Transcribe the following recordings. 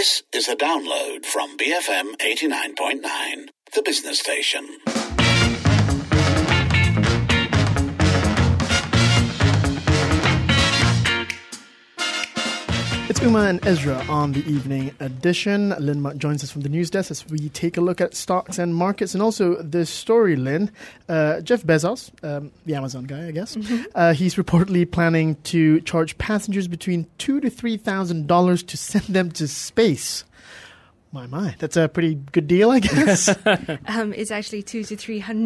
This is a download from BFM 89.9, the business station. It's Uma and Ezra on the evening edition. Lynn Muck joins us from the news desk as we take a look at stocks and markets. And also this story, Lynn, Jeff Bezos, the Amazon guy, I guess, he's reportedly planning to charge passengers between $2,000 to $3,000 to send them to space. My, that's a pretty good deal, I guess. It's actually $200,000 to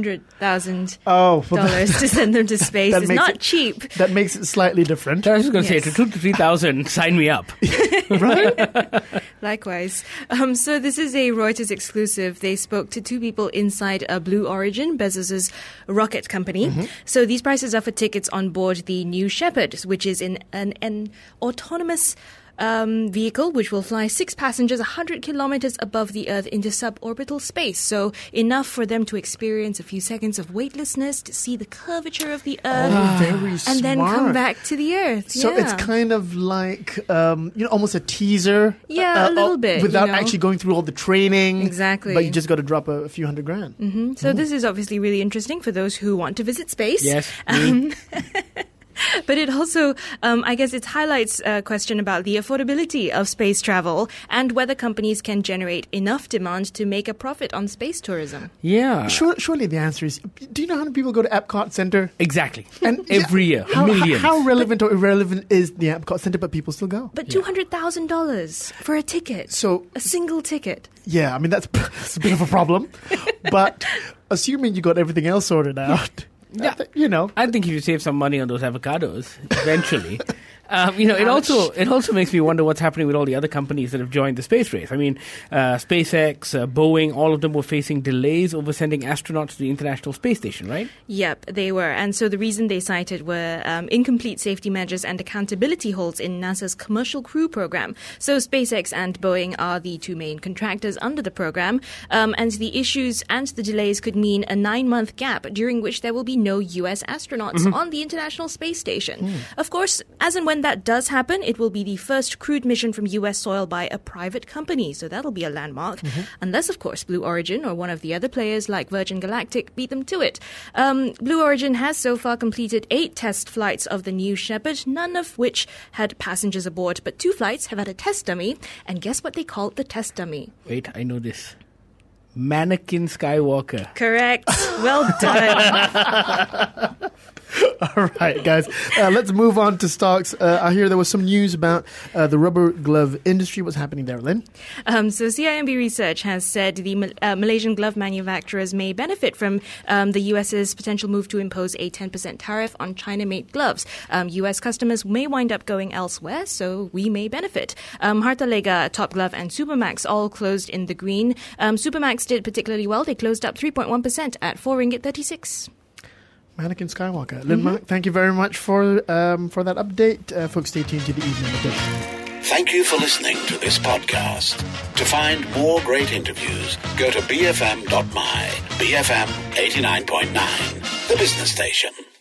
$300,000 to send them to space. It's not cheap. That makes it slightly different. I was going to say, to $2,000 to $3,000, sign me up. Right? Likewise. So this is a Reuters exclusive. They spoke to two people inside Blue Origin, Bezos's rocket company. Mm-hmm. So these prices are for tickets on board the New Shepard, which is an autonomous vehicle which will fly 6 passengers 100 kilometers above the Earth into suborbital space. So enough for them to experience a few seconds of weightlessness, to see the curvature of the Earth, very smart. And then come back to the Earth. So it's kind of like, almost a teaser. Yeah, a little bit. Without actually going through all the training. Exactly. But you just got to drop a few $100,000. Mm-hmm. So this is obviously really interesting for those who want to visit space. Yes. But it also, I guess it highlights a question about the affordability of space travel and whether companies can generate enough demand to make a profit on space tourism. Yeah. Surely the answer is, do you know how many people go to Epcot Center? Exactly. And every year, millions. How relevant or irrelevant is the Epcot Center, but people still go? But $200,000 for a ticket. So a single ticket. Yeah, I mean, that's a bit of a problem. But assuming you got everything else sorted out... Yeah. I think if you save some money on those avocados, eventually. It also makes me wonder what's happening with all the other companies that have joined the space race. I mean, SpaceX, Boeing, all of them were facing delays over sending astronauts to the International Space Station, right? Yep, they were. And so the reason they cited were incomplete safety measures and accountability holes in NASA's Commercial Crew Program. So SpaceX and Boeing are the two main contractors under the program. And the issues and the delays could mean a 9-month gap during which there will be no U.S. astronauts on the International Space Station. Of course, as and when that does happen, it will be the first crewed mission from U.S. soil by a private company, so that'll be a landmark. Unless, of course, Blue Origin or one of the other players like Virgin Galactic beat them to it. Blue Origin has so far completed 8 test flights of the New Shepard, none of which had passengers aboard, but 2 flights have had a test dummy, and guess what they called the test dummy? Wait, I know this. Mannequin Skywalker. Correct. Well done. All right, guys. Let's move on to stocks. I hear there was some news about the rubber glove industry. What's happening there, Lynn? So CIMB Research has said the Malaysian glove manufacturers may benefit from the US's potential move to impose a 10% tariff on China-made gloves. US customers may wind up going elsewhere, so we may benefit. Harta Lega, Top Glove and Supermax all closed in the green. Supermax did particularly well. They closed up 3.1% at 4 ringgit 36. Mannequin Skywalker. Lynn Muck, thank you very much for that update. Folks, stay tuned to the evening edition. Thank you for listening to this podcast. To find more great interviews, go to bfm.my, BFM 89.9, the business station.